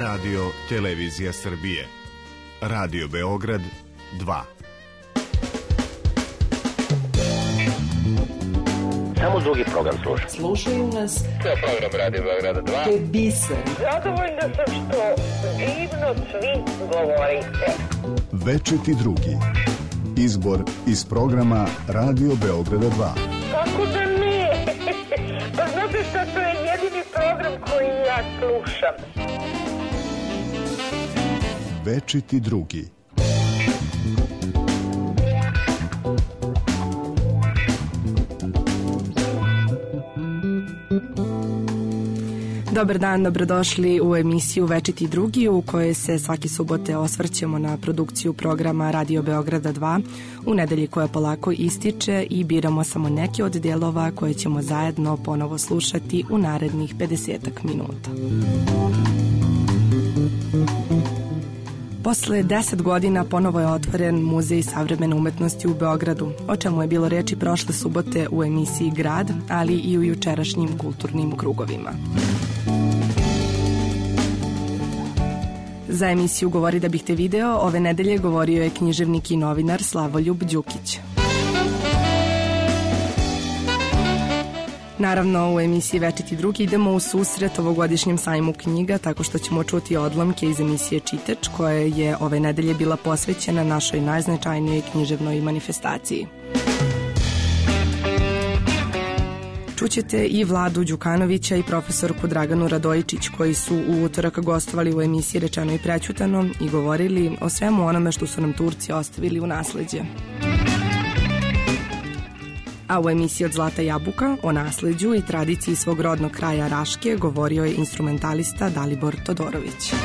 Radio Televizija Srbije. Radio Beograd 2. Samo drugi program slušam. Slušaju nas. To je program Radio Beograda 2. To je biser. Zadovoljna sam što divno svi govorite. Večiti drugi. Izbor iz programa Radio Beograda 2. Kako da ne? Pa znate šta, to je jedini program koji ja slušam. Večiti drugi. Dobar dan, dobrodošli u emisiju Večiti drugi u kojoj se svake subote osvrćemo na produkciju programa Radio Beograda 2 u nedelji koja polako ističe i biramo samo neke od dijelova koje ćemo zajedno ponovo slušati u narednih 50 minuta. Posle 10 godina ponovo je otvoren Muzej savremene umetnosti u Beogradu, o čemu je bilo reči prošle subote u emisiji Grad, ali i u jučerašnjim kulturnim krugovima. Za emisiju Govori da bih te video ove nedelje govorio je književnik i novinar Slavoljub Đukić. Naravno, u emisiji Večiti drugi idemo u susret ovogodišnjem sajmu knjiga tako što ćemo čuti odlomke iz emisije Čitač koja je ove nedelje bila posvećena našoj najznačajnijoj književnoj manifestaciji. Čućete i Vladu Đukanovića i profesorku Draganu Radojičić koji su u utorak gostovali u emisiji Rečeno i prećutano i govorili o svemu onome što su nam Turci ostavili u nasleđe. A u emisiji Od zlata jabuka o nasleđu i tradiciji svog rodnog kraja Raške govorio je instrumentalista Dalibor Todorović.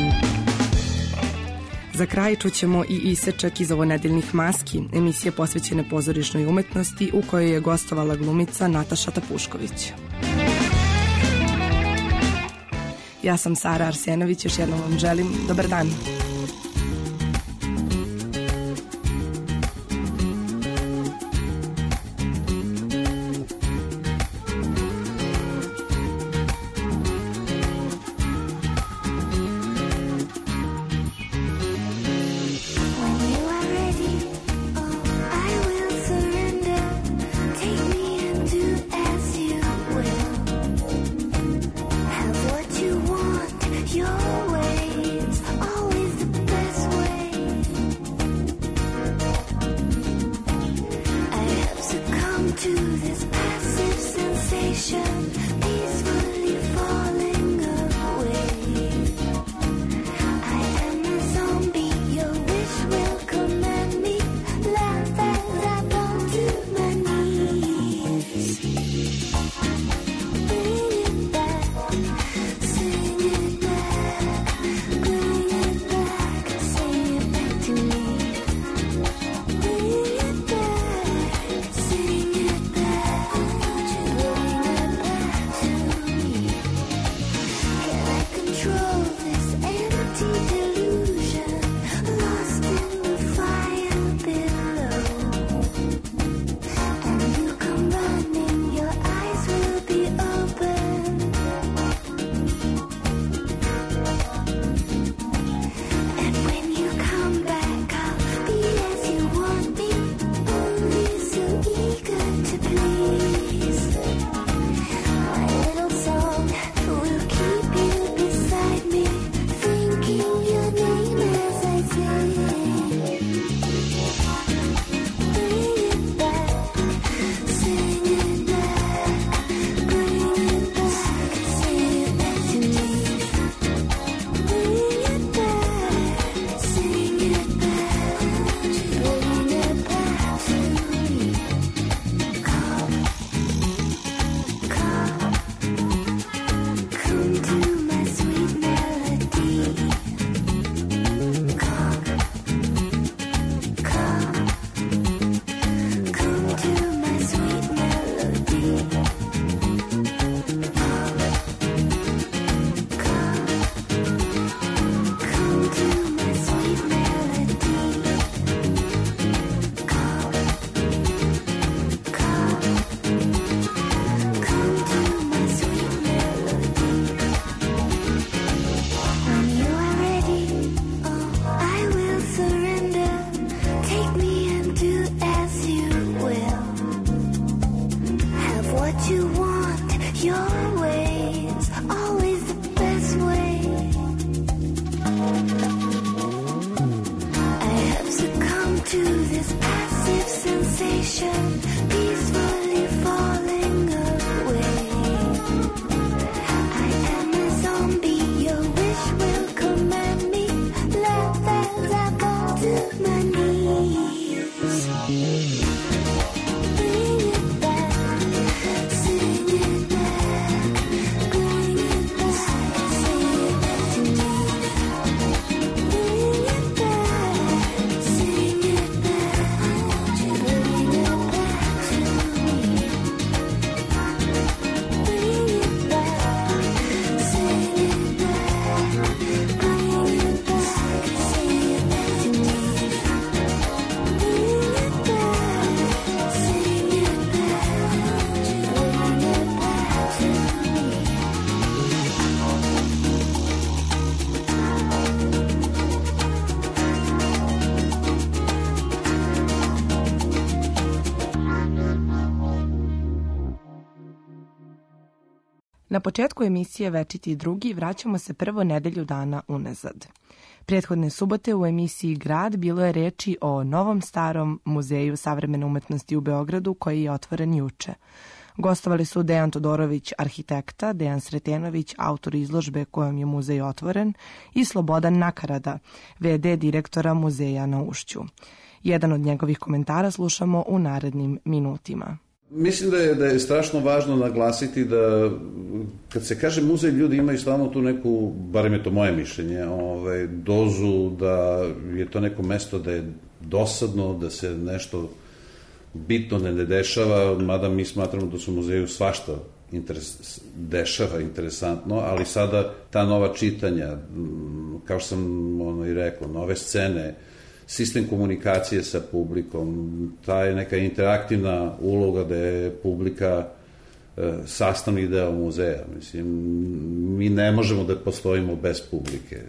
Za kraj čućemo i isečak iz ovonedeljnih maski, emisije posvećene pozorišnoj umetnosti u kojoj je gostovala glumica Nataša Tapušković. Ja sam Sara Arsenović, još jednom vam želim dobar dan. Your ways, always the Na početku emisije Večiti drugi vraćamo se prvo nedelju dana unazad. Prethodne subote u emisiji Grad bilo je reči o novom starom muzeju savremene umetnosti u Beogradu koji je otvoren juče. Gostovali su Dejan Todorović, arhitekta, Dejan Sretenović, autor izložbe kojom je muzej otvoren, i Slobodan Nakarada, v.d. direktora muzeja na Ušću. Jedan od njegovih komentara slušamo u narednim minutima. Mislim da je strašno važno naglasiti da kad se kaže muzej, ljudi imaju stalno tu neku, barem je to moje mišljenje, dozu da je to neko mesto da je dosadno, da se nešto bitno ne dešava, mada mi smatramo da su u muzeju svašta dešava interesantno, ali sada ta nova čitanja, kao što sam i rekao, nove scene, sistem komunikacije sa publikom, ta je neka interaktivna uloga da je publika sastavni deo muzeja. Mislim, mi ne možemo da postojimo bez publike.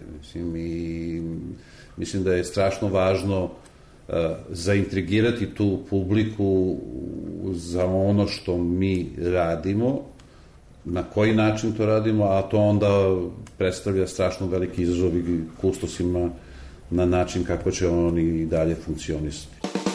Mislim da je strašno važno zaintrigirati tu publiku za ono što mi radimo, na koji način to radimo, a to onda predstavlja strašno veliki izazov i kustosima na način kako će oni i dalje funkcionisati.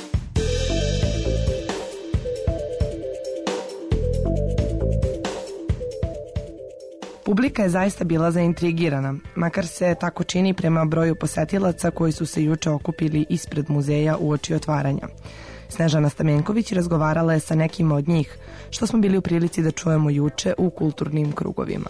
Publika je zaista bila zaintrigirana, makar se tako čini prema broju posetilaca koji su se juče okupili ispred muzeja uoči otvaranja. Snežana Stamenković razgovarala je sa nekim od njih, što smo bili u prilici da čujemo juče u kulturnim krugovima.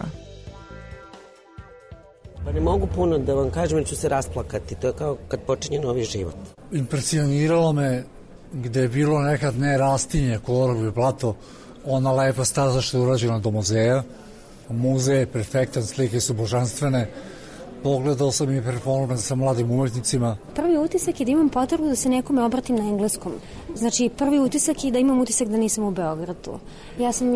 Pa ne mogu puno da vam kažem, jer ću se rasplakati. To je kao kad počinje novi život. Impresioniralo me gde je bilo nekad ne rastinje, Koloravi plato, ona lepa staza što je urađena do muzeja. Muzej je perfektan, slike su božanstvene. Pogledao sam i performans sa mladim umetnicima. Prvi utisak je da imam potrebu da se nekome obratim na engleskom. Znači, prvi utisak je da imam utisak da nisam u Beogradu. Ja sam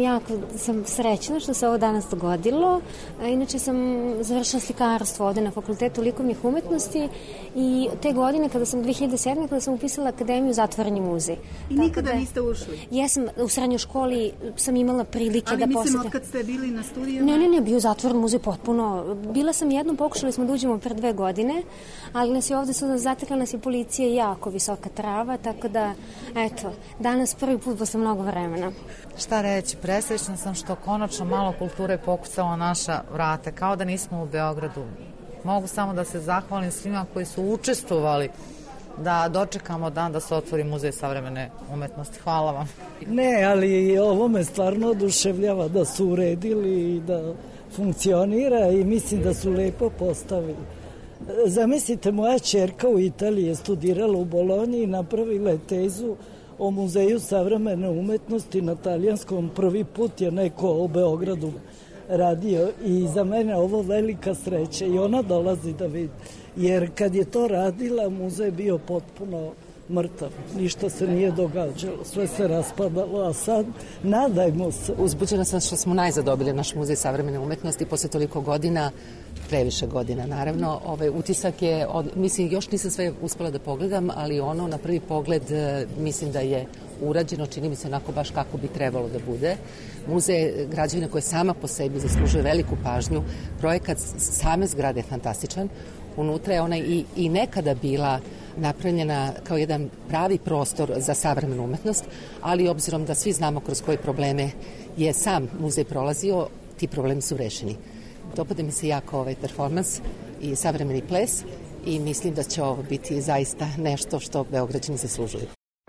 srećna što se ovo danas dogodilo. Inače sam završila slikarstvo ovde na Fakultetu likovnih umetnosti i te godine, 2007. kada sam upisala akademiju, zatvoren je muzej. I nikada niste ušli? Jesam, u srednjoj školi sam imala prilike da posjetim. Ali mislim, od kad ste bili na studijama? Ne, bio zatvoren muzej potpuno. Bila sam jednom, pokušali smo da uđemo pre 2 godine, ali nas je ovde zatekla nas je policija i jako visoka trava, tako da, eto, danas prvi put posle mnogo vremena. Šta reći, presrećna sam što konačno malo kulture pokucalo naša vrata, kao da nismo u Beogradu. Mogu samo da se zahvalim svima koji su učestvovali da dočekamo dan da se otvori muzej savremene umetnosti. Hvala vam. Ne, ali ovo me stvarno oduševljava da su uredili i da funkcionira i mislim da su lepo postavili. Zamislite, moja ćerka u Italiji je studirala u Bolonji i napravila je tezu o muzeju savremene umetnosti na talijanskom. Prvi put je neko o Beogradu radio i za mene ovo velika sreća i ona dolazi da vidi. Jer kad je to radila, muzej je bio potpuno mrtav. Ništa se nije događalo, sve se raspadalo, a sad nadajmo se. Uzbuđena sam što smo najzad dobili naš muzej savremene umetnosti posle toliko godina, previše godina naravno. Utisak je, mislim, još nisam sve uspela da pogledam, ali ono na prvi pogled mislim da je urađeno, čini mi se onako baš kako bi trebalo da bude. Muzej građevina koja sama po sebi zaslužuje veliku pažnju. Projekat same zgrade je fantastičan. Unutra je ona i nekada bila napravljena kao jedan pravi prostor za savremenu umetnost, ali obzirom da svi znamo kroz koje probleme je sam muzej prolazio, ti problemi su rešeni. Dopada mi se jako ovaj performans i savremeni ples i mislim da će ovo biti zaista nešto što Beograđani zaslužuju.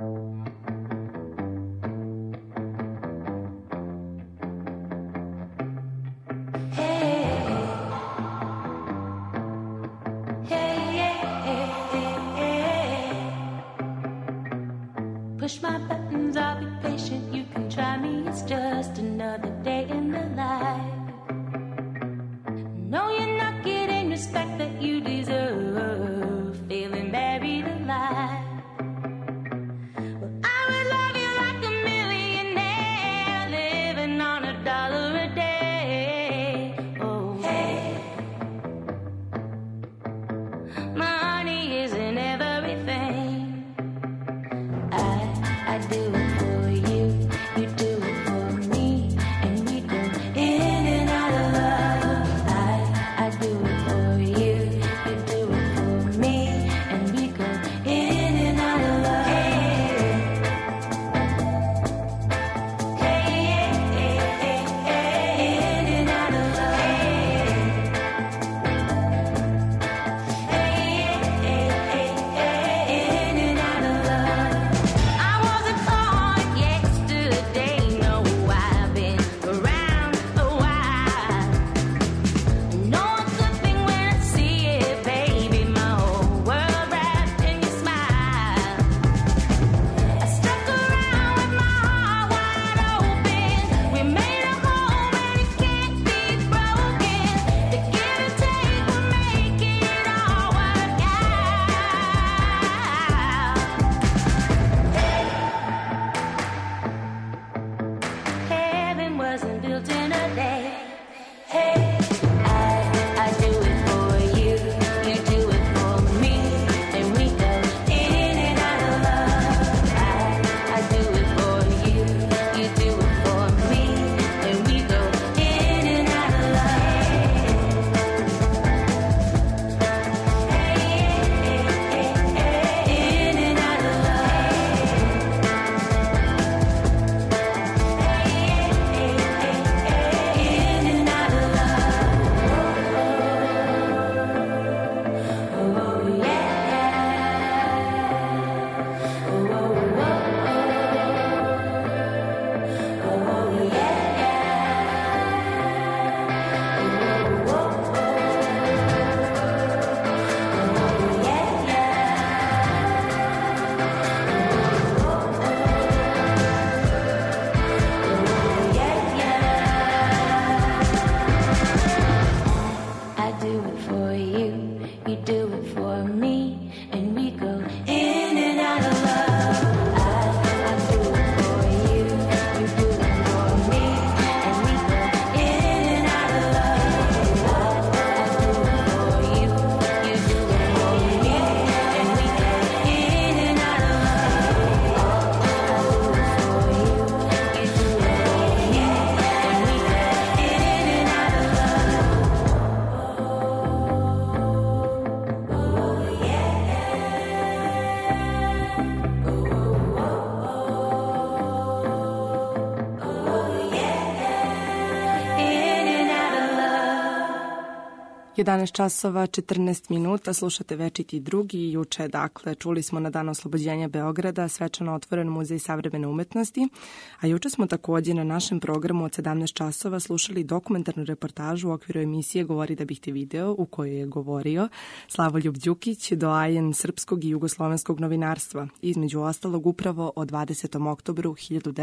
Push my buttons, I'll be patient. You can try me, it's just another day in the life. No, you're not getting respect that you deserve. Feeling buried alive. Well, I would love you like a millionaire, living on $1 a day. Oh, hey. My honey isn't everything. I do it for you, you do it for me, and we go in and out 11 časova 14 minuta, slušate Večiti drugi. Juče, dakle, čuli smo na Dan oslobođenja Beograda svečano otvoren Muzej savremene umetnosti, a juče smo također na našem programu od 17 časova slušali dokumentarnu reportažu u okviru emisije Govori da bih te video, u kojoj je govorio Slavoljub Đukić, doajen srpskog i jugoslovenskog novinarstva, između ostalog upravo o 20. oktobru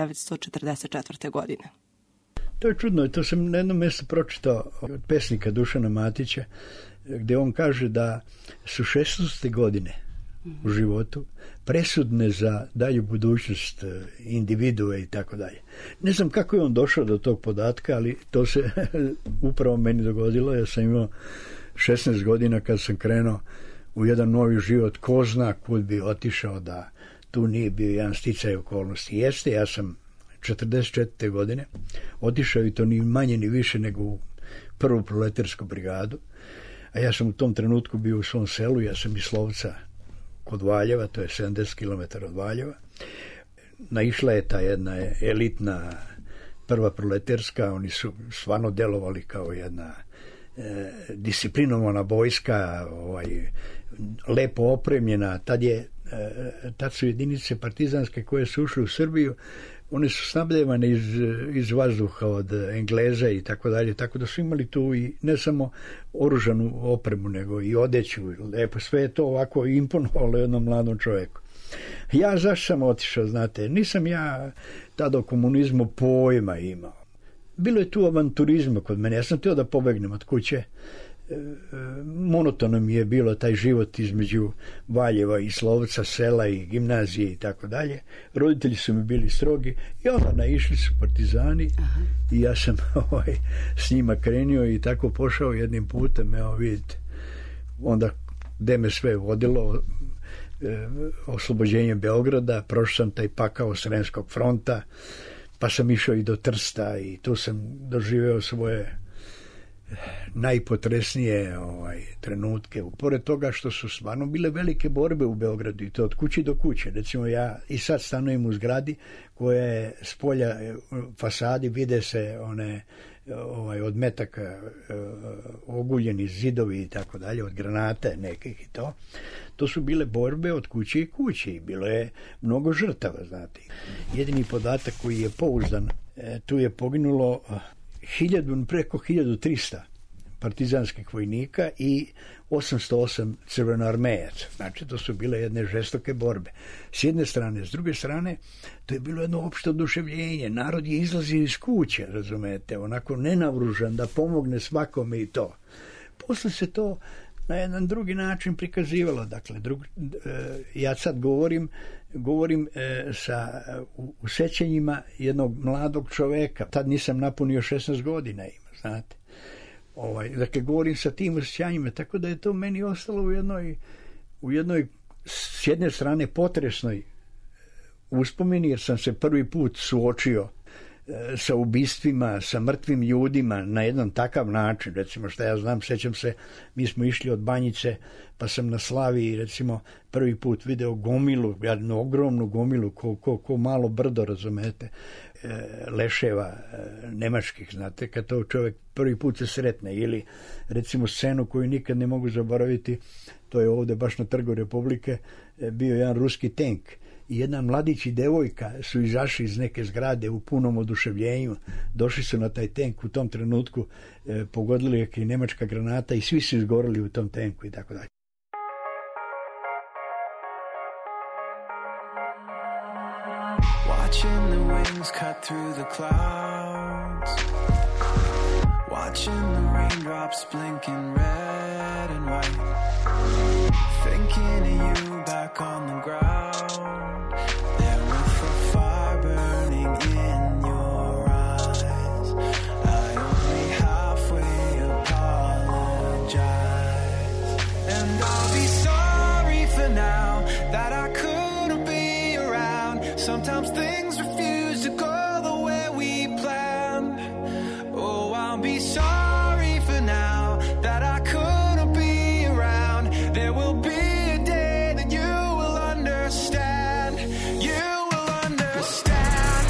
1944. godine. To je čudno, to sam na jednom mjestu pročitao od pesnika Dušana Matića, gdje on kaže da su 16. godine u životu presudne za dalju budućnost individue i tako dalje. Ne znam kako je on došao do tog podatka, ali to se upravo meni dogodilo. Ja sam imao 16 godina kad sam krenuo u jedan novi život, ko zna kud bi otišao da tu nije bio jedan sticaj okolnosti. Jeste, ja sam 44. godine otišao i to ni manje ni više nego u prvu proletarsku brigadu, a ja sam u tom trenutku bio u svom selu, ja sam iz Slovca kod Valjeva, to je 70 km od Valjeva. Naišla je ta jedna elitna prva proletarska, oni su stvarno delovali kao jedna disciplinovana vojska, lepo opremljena. Tad su jedinice partizanske koje su ušle u Srbiju, one su snabdevane iz vazduha od Engleza i tako dalje, tako da su imali tu i ne samo oružanu opremu, nego i odeću. Lepo, sve je to ovako imponovalo jednom mladom čovjeku. Ja zašto sam otišao, znate, nisam ja tada o komunizmu pojma imao. Bilo je tu avanturizma kod mene, ja sam htio da pobegnem od kuće. Monotono mi je bilo taj život između Valjeva i Slovca, sela i gimnazije i tako dalje. Roditelji su mi bili strogi i onda naišli su partizani. Aha. I ja sam s njima krenio i tako pošao jednim putem, evo vidite, onda gde me sve vodilo, oslobođenje Beograda, prošao sam taj pakao Sremskog fronta, pa sam išao i do Trsta i tu sam doživeo svoje najpotresnije trenutke. Pored toga što su stvarno bile velike borbe u Beogradu i to od kuće do kuće. Recimo ja i sad stanujem u zgradi koja je s polja fasadi, vide se one od metaka oguljeni zidovi i tako dalje, od granate nekih i to. To su bile borbe od kuće i kuće i bilo je mnogo žrtava, znate. Jedini podatak koji je pouzdan, tu je poginulo preko 1300 partizanskih vojnika i 808 crvenoarmejaca. Znači, to su bile jedne žestoke borbe. S jedne strane, s druge strane, to je bilo jedno opšte oduševljenje. Narod je izlazio iz kuće, razumete, onako nenavružan da pomogne svakome i to. Posle se to na jedan drugi način prikazivalo. Dakle, ja sad govorim u sećanjima jednog mladog čoveka. Tad nisam napunio 16 godina ima, znate. Dakle, govorim sa tim osjećanjima, tako da je to meni ostalo u jednoj s jedne strane potresnoj uspomeni, jer sam se prvi put suočio sa ubistvima, sa mrtvim ljudima na jedan takav način. Recimo, šta ja znam, sećam se, mi smo išli od Banjice, pa sam na Slaviji, recimo, prvi put video gomilu, jednu ogromnu gomilu, ko malo brdo, razumete, leševa nemačkih, znate, kad to čovjek prvi put se sretne. Ili, recimo, scenu koju nikad ne mogu zaboraviti, to je ovdje baš na Trgu Republike, bio jedan ruski tank. I jedan mladić i devojka su izašli iz neke zgrade u punom oduševljenju, došli su na taj tank, u tom trenutku pogodili je i nemačka granata i svi su izgorili u tom tanku i tako dalje. Watching the winds cut through the clouds, watching the raindrops blinking red and white, thinking of you back on the ground, there with the fire burning in your eyes. I only halfway apologize, and I'll be sorry for now that I couldn't be around. Sometimes things refuse to go the way we planned. Oh, I'll be sorry for now that I couldn't be around. There will be a day that you will understand. You will understand.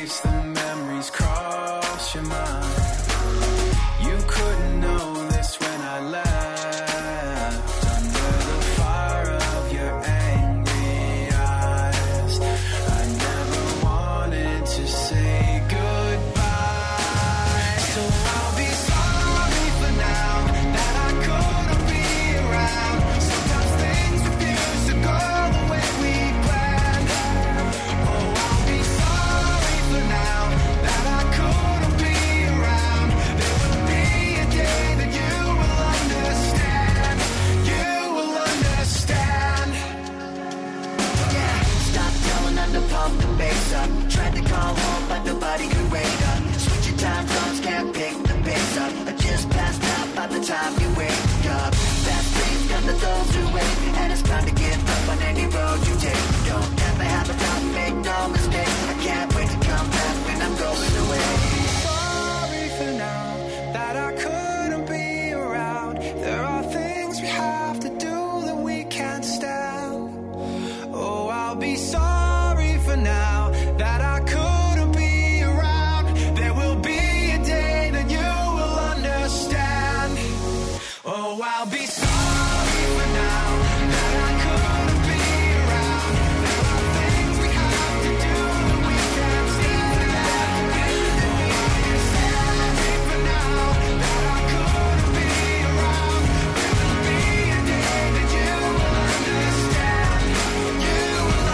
case the memories cross your mind. You couldn't know this when I left. Under the fire of your angry eyes, I never wanted to say goodbye. So I'll be sorry for now that I couldn't be around. Sometimes things refuse to go the way we planned. Oh, I'll be sorry for now that I couldn't be around. There will be a day that you will understand. You will understand. Yeah, stop telling them to pump the bass up. Tried to call home, but nobody could wake up. Switching time zones, can't pick the pace up. I just passed out by the time you wake up. Fast dreams come to those who wait, and it's time to give up on any road you take. Don't ever have a doubt, make no mistake. I can't wait to come back when I'm going away. Sorry for now that I couldn't be around. There are things we have to do that we can't stand. Oh, I'll be sorry for now that I couldn't be around. There will be a day that you will understand. Oh, I'll be sorry for now that I couldn't be around. There are things we have to do that we can't stand. Oh, I'll be sorry for now that I couldn't be around. There will be a day that you will understand. You will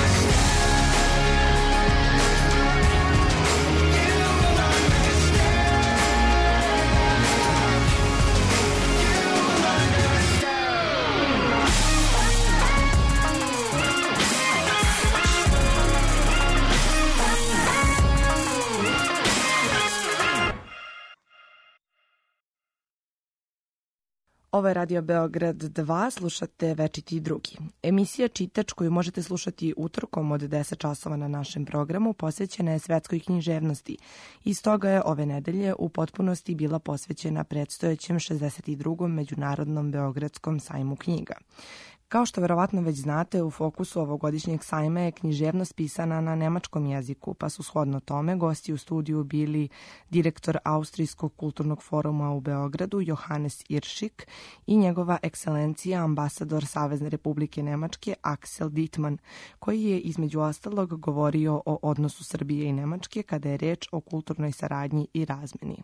Ovo je Radio Beograd 2, slušate Večiti drugi. Emisija Čitač koju možete slušati utorkom od 10 časova na našem programu posvećena je svetskoj književnosti i stoga je ove nedelje u potpunosti bila posvećena predstojećem 62. Međunarodnom Beogradskom sajmu knjiga. Kao što verovatno već znate, u fokusu ovogodišnjeg sajma je književnost pisana na nemačkom jeziku, pa su shodno tome gosti u studiju bili direktor Austrijskog kulturnog foruma u Beogradu Johannes Irschik i njegova ekscelencija ambasador Savezne Republike Nemačke Axel Dittmann, koji je između ostalog govorio o odnosu Srbije i Nemačke kada je reč o kulturnoj saradnji i razmeni.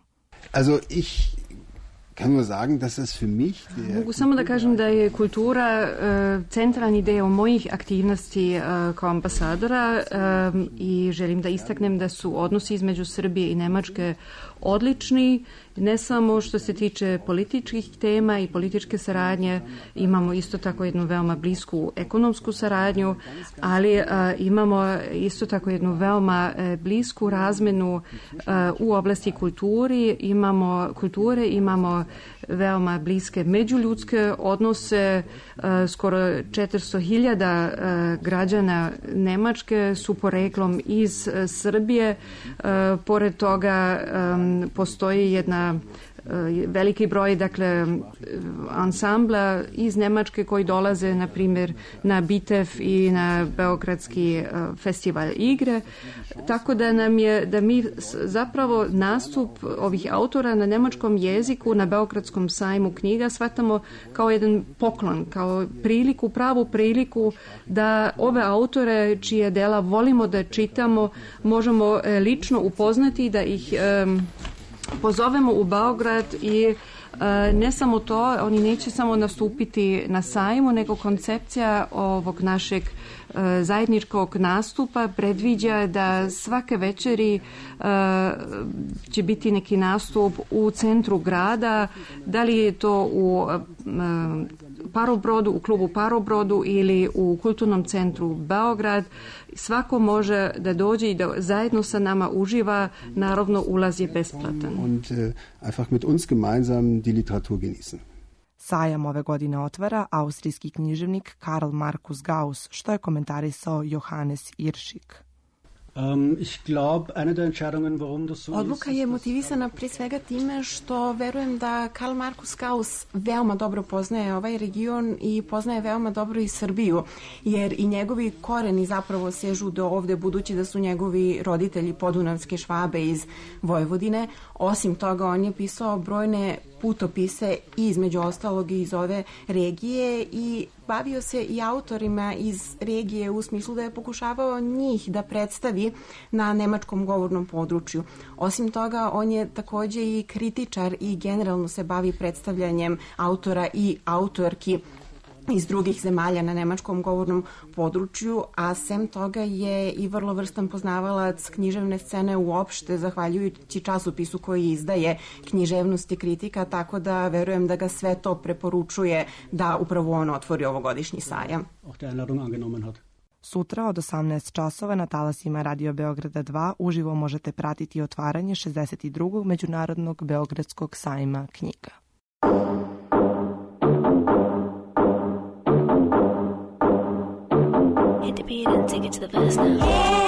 Mogu samo da kažem da je kultura centralni deo mojih aktivnosti kao ambasadora i želim da istaknem da su odnosi između Srbije i Nemačke odlični, ne samo što se tiče političkih tema i političke saradnje, imamo isto tako jednu veoma blisku ekonomsku saradnju, ali imamo isto tako jednu veoma blisku razmenu u oblasti kulture, imamo veoma bliske međuljudske odnose, skoro 400.000 građana Nemačke su poreklom iz Srbije, pored toga postoji jedna veliki broj ansambla iz Nemačke koji dolaze na primjer na Bitev i na Beogradski festival igre, tako da mi zapravo nastup ovih autora na nemačkom jeziku na Beogradskom sajmu knjiga shvatamo kao jedan poklon, kao pravu priliku da ove autore čije dela volimo da čitamo možemo lično upoznati, da ih pozovemo u Beograd i ne samo to, oni neće samo nastupiti na sajmu, nego koncepcija ovog našeg zajedničkog nastupa predviđa da svake večeri će biti neki nastup u centru grada, da li je to u Parobrodu, u klubu Parobrodu ili u kulturnom centru Beograd. Svako može da dođe i da zajedno sa nama uživa, naravno ulaz je besplatan. Und einfach mit uns gemeinsam die Literatur genießen. Sajam ove godine otvara austrijski književnik Karl Markus Gauss, što je komentarisao Johannes Irschik. Odluka je motivisana prije svega time što verujem da Karl Markus Gauss veoma dobro poznaje ovaj region i poznaje veoma dobro i Srbiju, jer i njegovi koreni zapravo sežu do ovde, budući da su njegovi roditelji podunavske Švabe iz Vojvodine. Osim toga, on je pisao brojne putopise i između ostalog iz ove regije i bavio se i autorima iz regije u smislu da je pokušavao njih da predstavi na nemačkom govornom području. Osim toga, on je takođe i kritičar i generalno se bavi predstavljanjem autora i autorki iz drugih zemalja na nemačkom govornom području, a sem toga je i vrlo vrstan poznavalac književne scene uopšte, zahvaljujući časopisu koji izdaje književnost i kritika, tako da verujem da ga sve to preporučuje da upravo on otvori ovogodišnji sajam. Sutra od 18 časova na talasima Radio Beograda 2 uživo možete pratiti otvaranje 62. Međunarodnog Beogradskog sajma knjiga. Hit the beat and take it to the verse now.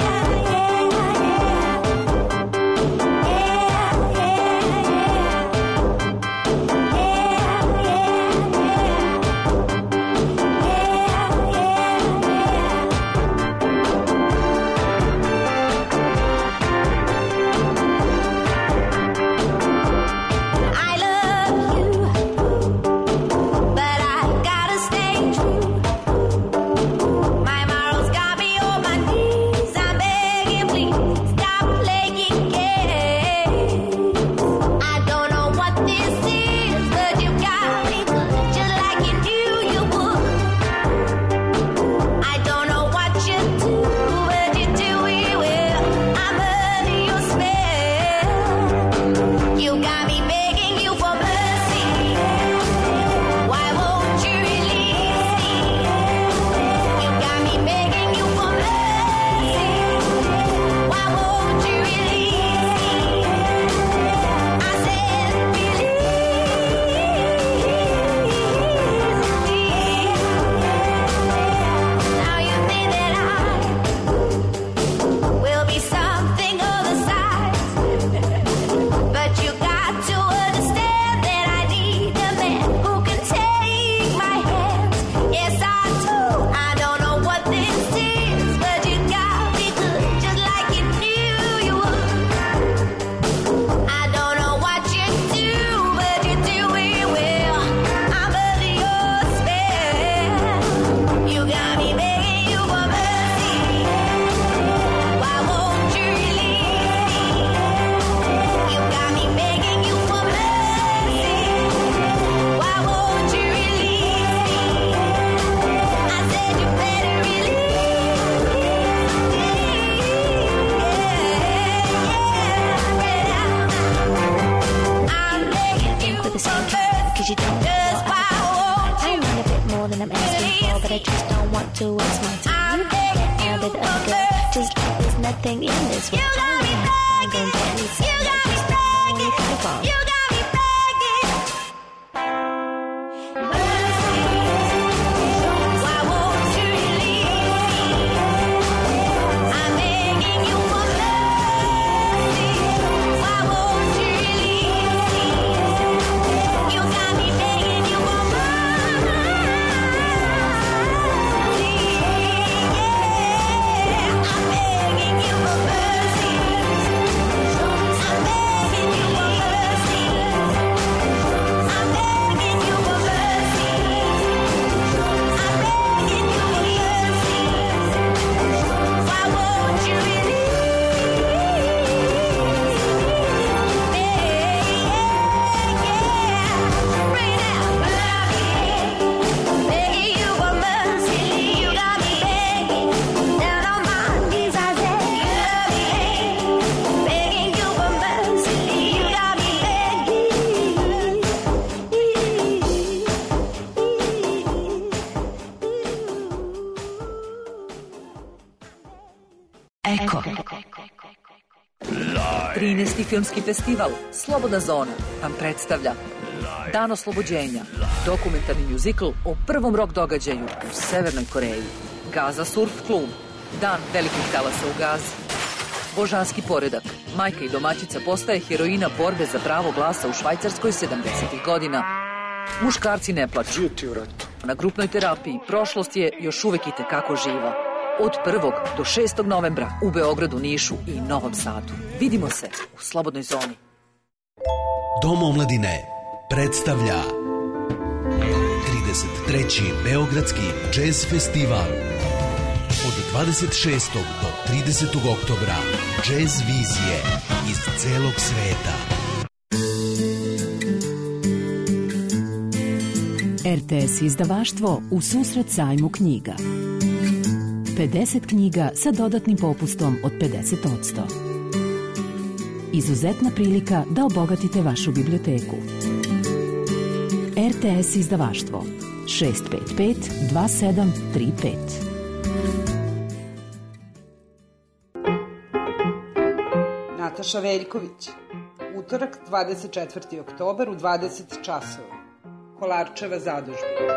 Filmski festival Slobodna zona vam predstavlja Dan oslobođenja, dokumentarni mjuzikl o prvom rock događaju u Severnoj Koreji. Gaza Surf klub, Dan velikih talasa u Gazi. Božanski poredak. Majka i domaćica postaje heroina borbe za pravo glasa u Švajcarskoj 70. godina. Muškarci ne plaču. Na grupnoj terapiji prošlost je još uvek i tekako živa. Od 1. do 6. novembra u Beogradu, Nišu i Novom Sadu. Vidimo se u Slobodnoj zoni. Dom omladine predstavlja 33. Beogradski džez festival. Od 26. do 30. oktobra džez vizije iz celog sveta. RTS izdavaštvo u susret sajmu knjiga. 50 knjiga sa dodatnim popustom od 50%. Izuzetna prilika da obogatite vašu biblioteku. RTS izdavaštvo 655 2735. Nataša Veljković. Utorak, 24. oktobar u 20 časova. Kolarčeva zadužbina.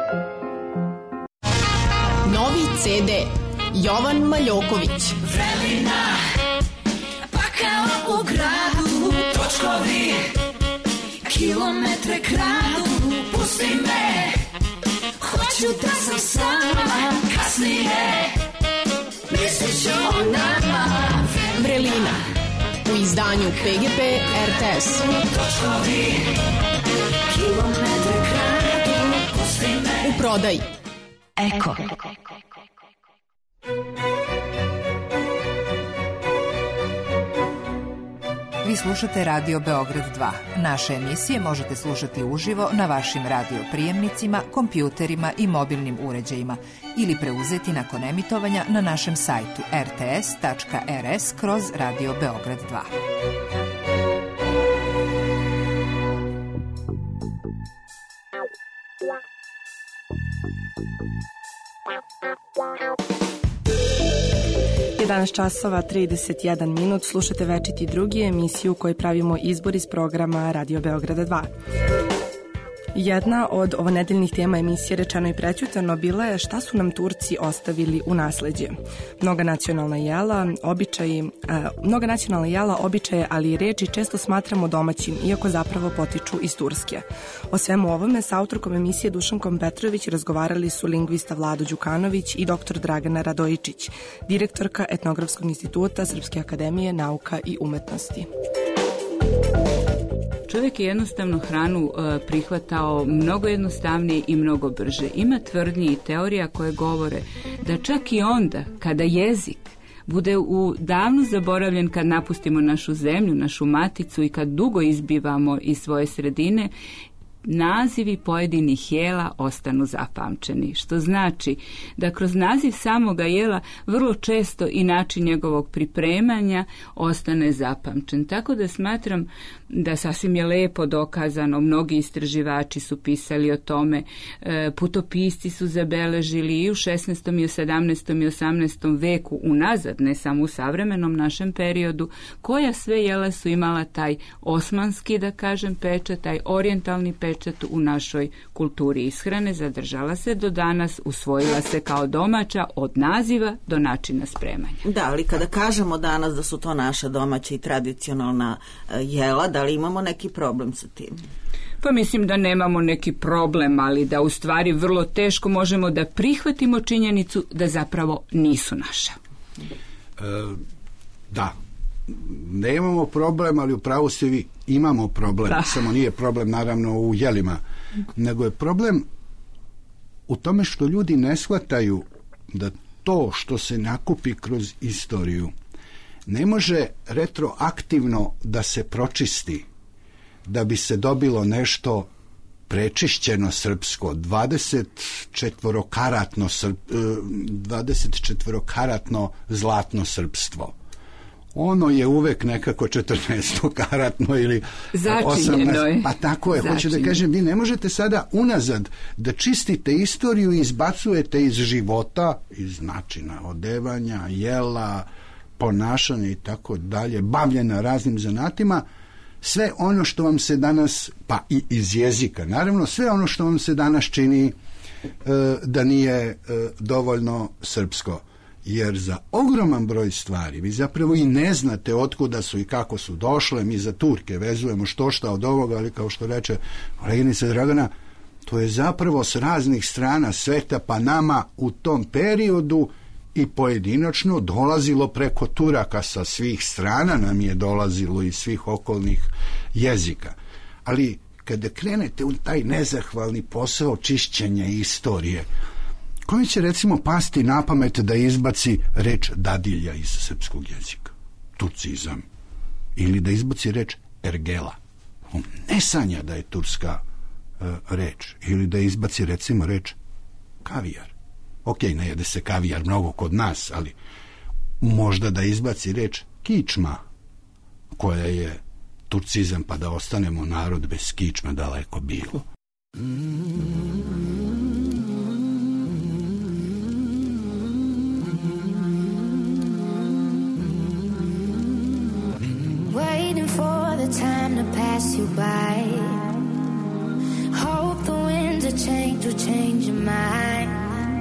Novi CD Jovan Maljoković. Vrelina, pa kao u gradu, točkovi, kilometre kradu, pusti me, hoću da sam sama, kasnije, mislit ću o nama. Vrelina, u izdanju PGP RTS. Točkovi, kilometre kradu, pusti me. U prodaji Eko. Vi slušate Radio Beograd 2. Naše emisije možete slušati uživo na vašim radio prijemnicima, kompjuterima i mobilnim uređajima ili preuzeti nakon emitovanja na našem sajtu rts.rs/Radio Beograd 2. Danas časova 31 minut, slušate Večiti drugi, emisiju u kojoj pravimo izbor iz programa Radio Beograda 2. Jedna od ovonedeljnih tema emisije Rečeno i prećutano bila je šta su nam Turci ostavili u nasleđe. Mnoga nacionalna jela, običaje, ali i reči često smatramo domaćim, iako zapravo potiču iz Turske. O svemu ovome sa autorkom emisije Dušankom Petrović razgovarali su lingvista Vlado Đukanović i dr. Dragana Radojičić, direktorka Etnografskog instituta Srpske akademije nauka i umetnosti. Čovjek je jednostavno hranu prihvatao mnogo jednostavnije i mnogo brže. Ima tvrdnji i teorija koje govore da čak i onda kada jezik bude davno zaboravljen, kad napustimo našu zemlju, našu maticu i kad dugo izbivamo iz svoje sredine, nazivi pojedinih jela ostanu zapamćeni, što znači da kroz naziv samoga jela vrlo često i način njegovog pripremanja ostane zapamćen. Tako da smatram da sasvim je lepo dokazano, mnogi istraživači su pisali o tome, putopisci su zabeležili i u 16. i u 17. i 18. veku unazad, ne samo u savremenom našem periodu, koja sve jela su imala taj osmanski, da kažem, pečat, taj orijentalni pečat u našoj kulturi ishrane, zadržala se do danas, usvojila se kao domaća od naziva do načina spremanja. Da, ali kada kažemo danas da su to naša domaća i tradicionalna jela, da li imamo neki problem sa tim? Pa mislim da nemamo neki problem, ali da u stvari vrlo teško možemo da prihvatimo činjenicu da zapravo nisu naša. Da, nemamo problem, ali upravo ste vi, imamo problem, samo nije problem naravno u jelima, nego je problem u tome što ljudi ne shvataju da to što se nakupi kroz istoriju ne može retroaktivno da se pročisti da bi se nešto prečišćeno srpsko, 24-karatno zlatno srpstvo. Ono je uvek nekako 14-karatno ili 18. Pa tako je, hoću da kažem, vi ne možete sada unazad da čistite istoriju i izbacujete iz života, iz načina odevanja, jela, ponašanja i tako dalje, bavljena raznim zanatima, sve ono što vam se danas, pa i iz jezika, naravno, sve ono što vam se danas čini da nije dovoljno srpsko. jer za ogroman broj stvari vi zapravo i ne znate otkuda su i kako su došle. Mi za Turke vezujemo što šta od ovoga, ali kao što reče koleginica Dragana, to je zapravo s raznih strana sveta, pa nama u tom periodu i pojedinačno dolazilo preko Turaka sa svih strana, nam je dolazilo iz svih okolnih jezika. Ali kada krenete u taj nezahvalni posao čišćenja istorije, kome će recimo pasti na pamet da izbaci reč dadilja iz srpskog jezika? Turcizam. Ili da izbaci reč ergela. On ne sanja da je turska reč. Ili da izbaci recimo reč kavijar. Ok, ne jede se kavijar mnogo kod nas, ali možda da izbaci reč kičma, koja je turcizam, pa da ostanemo narod bez kičma, daleko bilo. Waiting for the time to pass you by. Hope the winds of change will change your mind.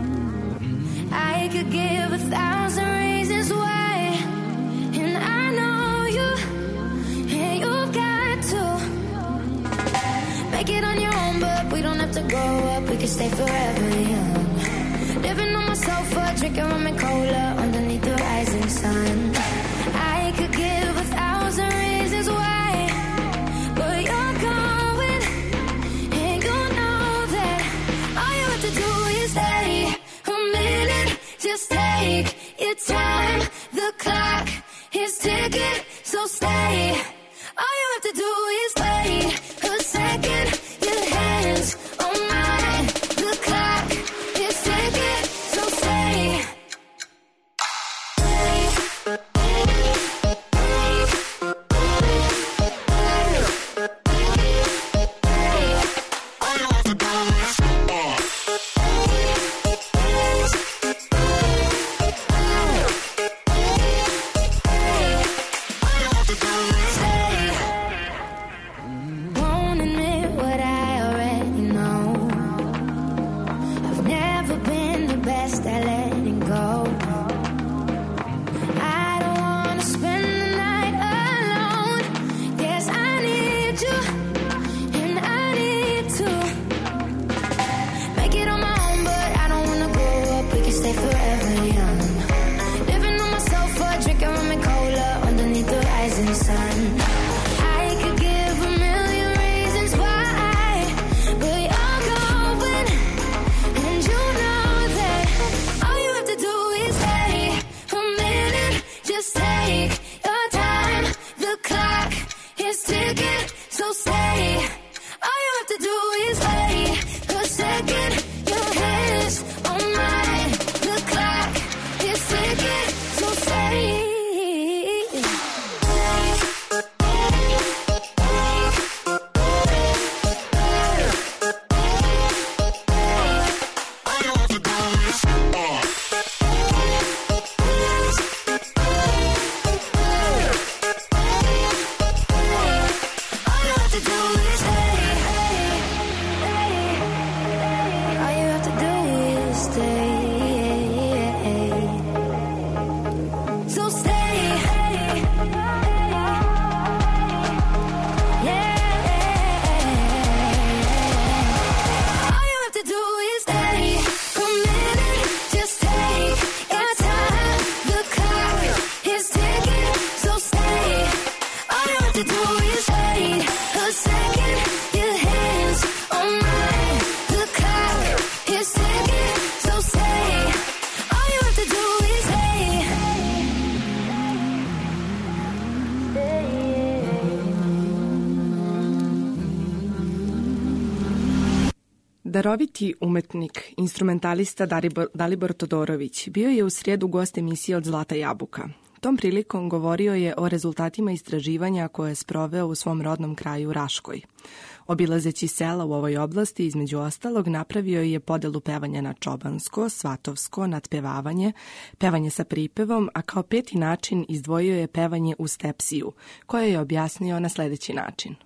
I could give 1,000 reasons why, and I know you, and you've got to make it on your own, but we don't have to grow up, we can stay forever young. Living on my sofa, drinking rum and cola underneath the rising sun. I could give 1,000 reasons why, but you're going, and you know that all you have to do is stay a minute. Just take your time, the clock is ticking, so stay. All you have to do is wait a second, your hands on mine. The clock is ticking, so stay. Daroviti umetnik, instrumentalista Dalibor Todorović bio je u srijedu gost emisije Od Zlata jabuka. Tom prilikom govorio je o rezultatima istraživanja koje je sproveo u svom rodnom kraju Raškoj. Obilazeći sela u ovoj oblasti, između ostalog, napravio je podelu pevanja na čobansko, svatovsko, nadpevavanje, pevanje sa pripevom, a kao peti način izdvojio je pevanje uz tepsiju, koje je objasnio na sledeći način.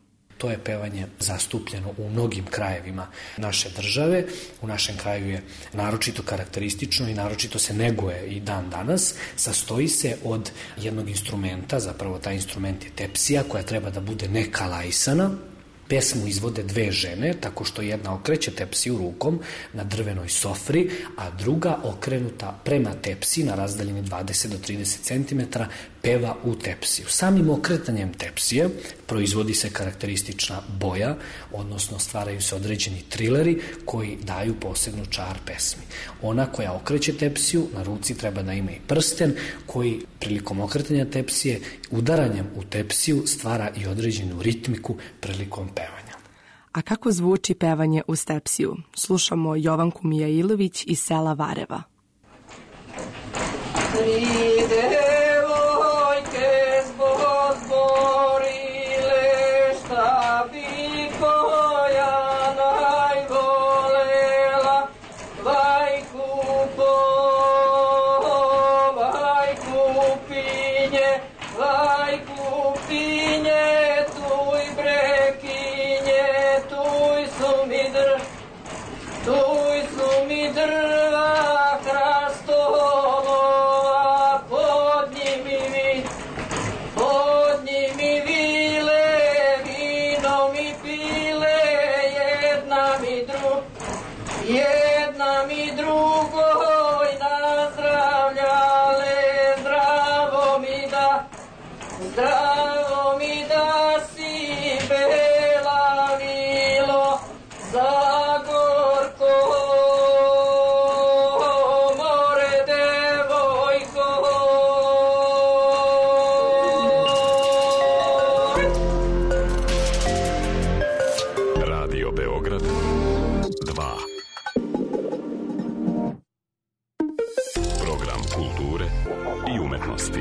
to je pevanje zastupljeno u mnogim krajevima naše države. U našem kraju je naročito karakteristično i naročito se neguje i dan danas. Sastoji se od jednog instrumenta, zapravo taj instrument je tepsija koja treba da bude nekalajsana. Pesmu izvode dve žene, tako što jedna okreće tepsiju rukom na drvenoj sofri, a druga okrenuta prema tepsiji na razdaljini 20 do 30 cm peva u tepsiju. Samim okretanjem tepsije proizvodi se karakteristična boja, odnosno stvaraju se određeni trileri koji daju posebnu čar pesmi. Ona koja okreće tepsiju na ruci treba da ima i prsten koji prilikom okretanja tepsije, udaranjem u tepsiju stvara i određenu ritmiku prilikom pevanja. A kako zvuči pevanje uz tepsiju? Slušamo Jovanku Mijailović iz sela Vareva. Zdravo mi da si bela vilo, Zagorko, more devojko. Radio Beograd 2. Program kulture i umetnosti.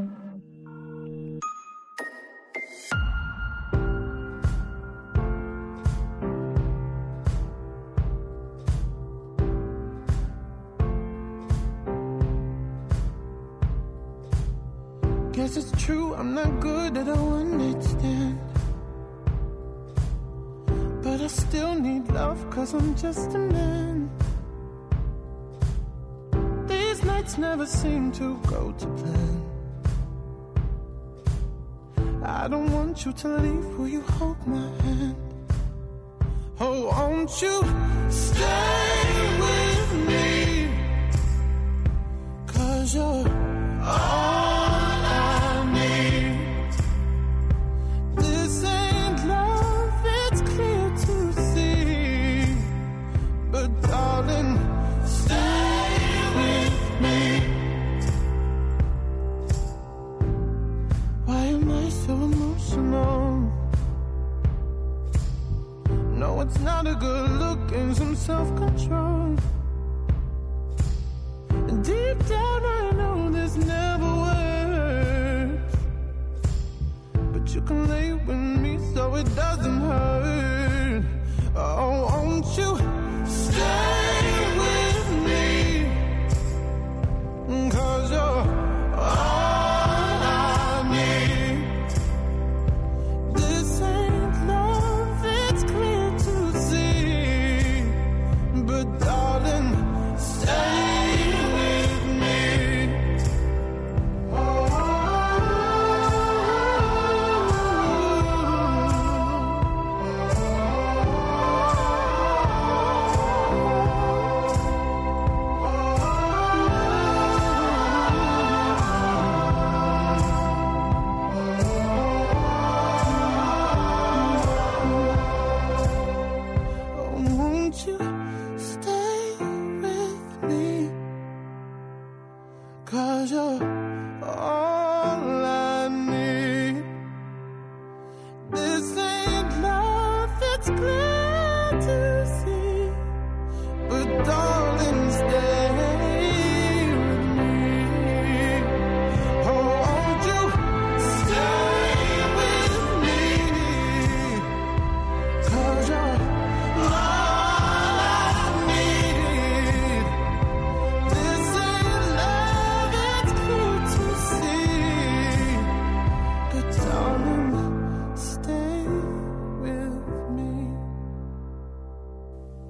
Guess it's true, I'm not good at a one-night stand, but I still need love, cause I'm just a man. These nights never seem to go to plan. I don't want you to leave, will you hold my hand? Oh, won't you stay with me, cause you're all it's not a good look and some self-control. Deep down I know this never works, but you can lay with me so it doesn't hurt. Oh, won't you stay with me, 'cause you're all I need. This ain't love, it's clear to see, but darling, stay with me. Oh,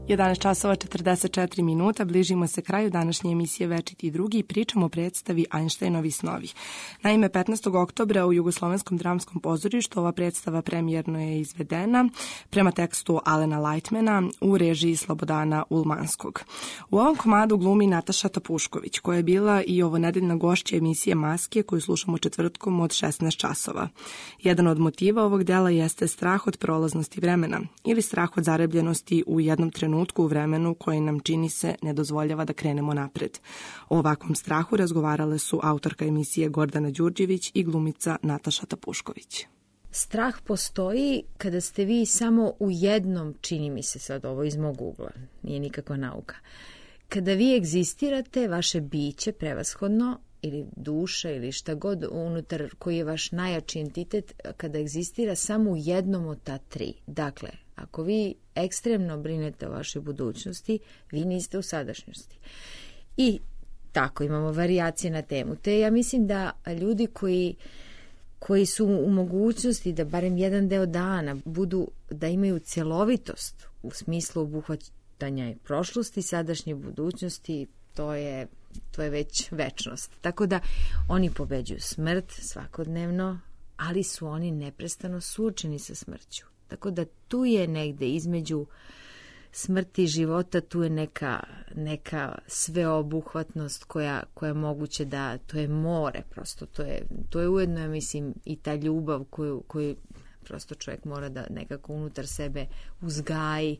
11 časova 44 minuta, bližimo se kraju današnje emisije Večiti i drugi i pričamo o predstavi Einsteinovi snovi. Naime, 15. oktobra u Jugoslovenskom dramskom pozorištu ova predstava premijerno je izvedena prema tekstu Alena Lightmana u režiji Slobodana Ulmanskog. U ovom komadu glumi Nataša Tapušković, koja je bila i ovonedeljna gošća emisije Maske koju slušamo četvrtkom od 16 časova. Jedan od motiva ovog dela jeste strah od prolaznosti vremena ili strah od zarebljenosti u jednom trenutku u vremenu koji nam čini se ne dozvoljava da krenemo napred. O ovakvom strahu razgovarale su autorka emisije Gordana Đurđević i glumica Nataša Tapušković. Strah postoji kada ste vi samo u jednom, čini mi se sad ovo iz mog ugla, nije nikakva nauka. Kada vi egzistirate, vaše biće prevashodno, ili duša ili šta god unutar koji je vaš najjači entitet, kada egzistira samo u jednom od ta tri. Dakle, ako vi ekstremno brinete o vašoj budućnosti, vi niste u sadašnjosti. I tako imamo varijacije na temu. Te ja mislim da ljudi koji su u mogućnosti da barem jedan deo dana da imaju cjelovitost u smislu obuhvatanja prošlosti, sadašnje budućnosti, to je već večnost. Tako da oni pobeđuju smrt svakodnevno, ali su oni neprestano suočeni sa smrću. Tako da tu je negde između smrti i života, tu je neka sveobuhvatnost koja je moguće da, to je more prosto, to je ujedno, ja mislim, i ta ljubav koju prosto čovjek mora da nekako unutar sebe uzgaji.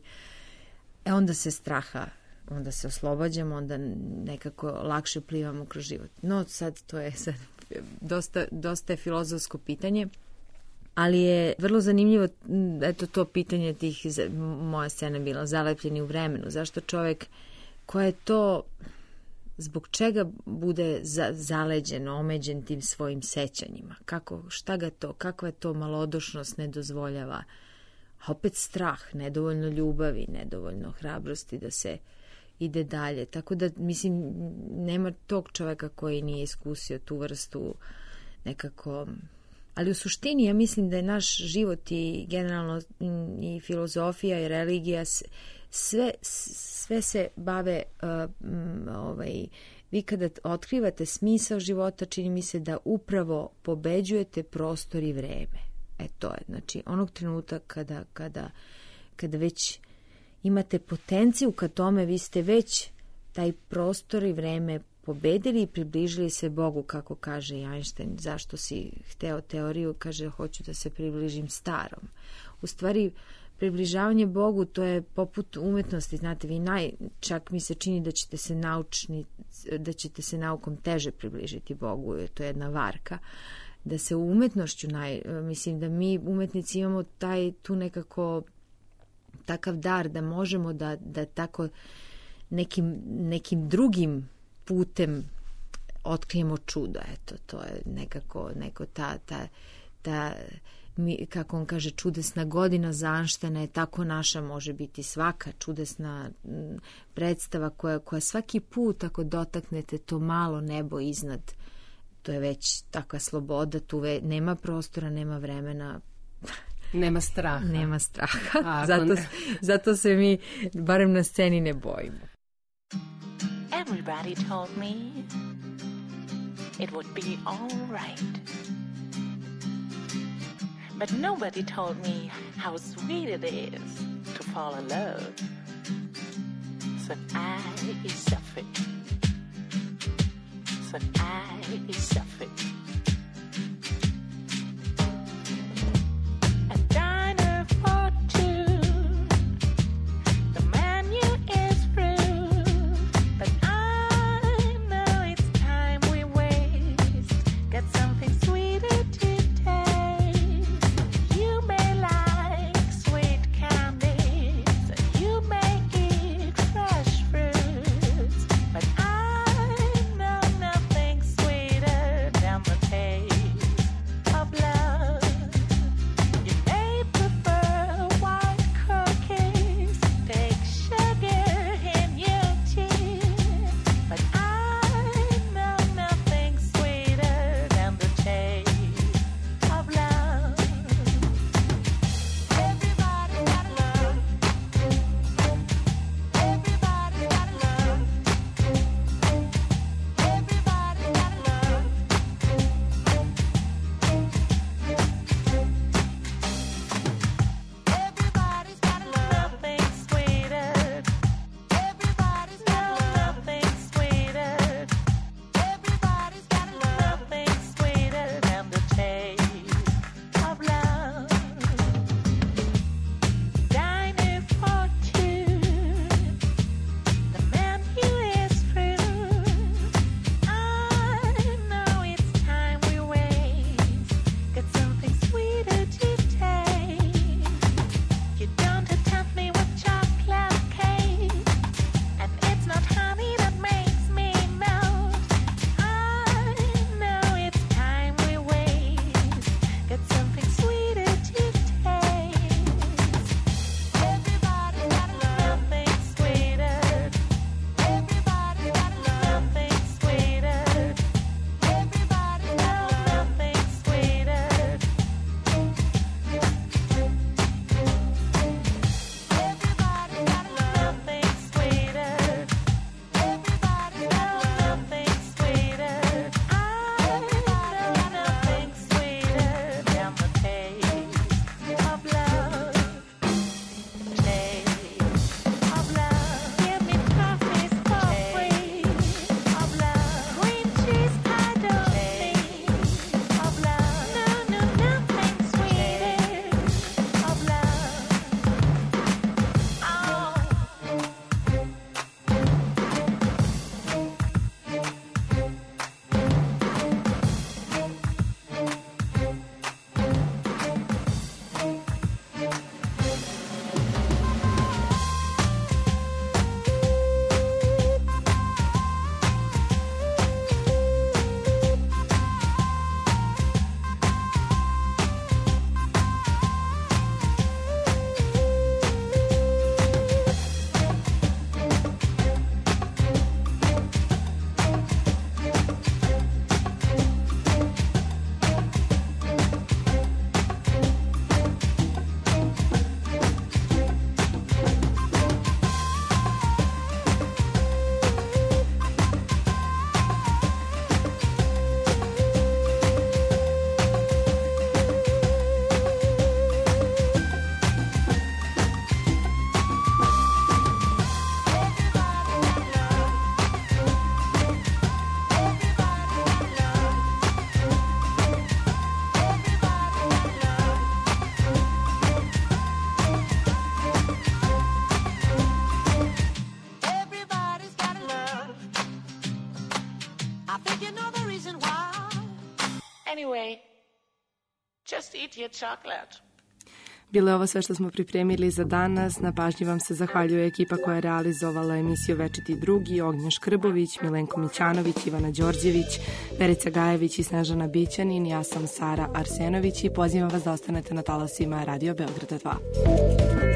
Onda se straha, onda se oslobađamo, onda nekako lakše plivamo kroz život. No sad to je dosta je filozofsko pitanje, ali je vrlo zanimljivo, eto to pitanje tih, moja scena je bila zalepljeni u vremenu, zašto čovjek, ko je to, zbog čega bude zaleđen, omeđen tim svojim sećanjima, šta ga to, kakva je to malodušnost ne dozvoljava, opet strah, nedovoljno ljubavi, nedovoljno hrabrosti da se ide dalje. Tako da, mislim, nema tog čovjeka koji nije iskusio tu vrstu nekako. Ali u suštini ja mislim da je naš život i generalno i filozofija i religija sve se bave vi kada otkrivate smisao života, čini mi se da upravo pobeđujete prostor i vreme. To je, znači, onog trenutka kada već imate potenciju ka tome, vi ste već taj prostor i vreme pobedili i približili se Bogu, kako kaže Einstein. Zašto si hteo teoriju? Kaže, hoću da se približim starom. U stvari, približavanje Bogu, to je poput umetnosti. Znate, čak mi se čini da ćete se naukom teže približiti Bogu, jer to je jedna varka. Da se u umetnošću, mislim da mi umetnici imamo tu nekako takav dar da možemo da tako nekim drugim putem otkrijemo čuda. Eto, to je nekako ta kako on kaže, čudesna godina za Einsteina je tako naša, može biti svaka čudesna predstava koja svaki put ako dotaknete to malo nebo iznad, to je već takva sloboda, tu nema prostora, nema vremena. Nema straha. Nema straha. Zato se mi, barem na sceni, ne bojimo. Everybody told me it would be all right. But nobody told me how sweet it is to fall in love. So I suffered. So I suffered. A diner for two. The menu is fruit, but I know it's time we waste. Got something sweeter to taste. You may like sweet candy, so you may eat fresh fruits, but I know nothing sweeter than the taste of love. You may prefer white cookies, take sugar in your tea, but I know nothing sweeter than the taste Anyway, just eat your chocolate. Bilo je ovo sve što smo pripremili za danas. Na pažnji vam se zahvaljuje ekipa koja je realizovala emisiju Večiti drugi, Ognja Škrbović, Milenko Mićanović, Ivana Đorđević, Verica Gajević i Snežana Bićanin. Ja sam Sara Arsenović i pozivam vas da ostanete na talasima Radio Beograda 2.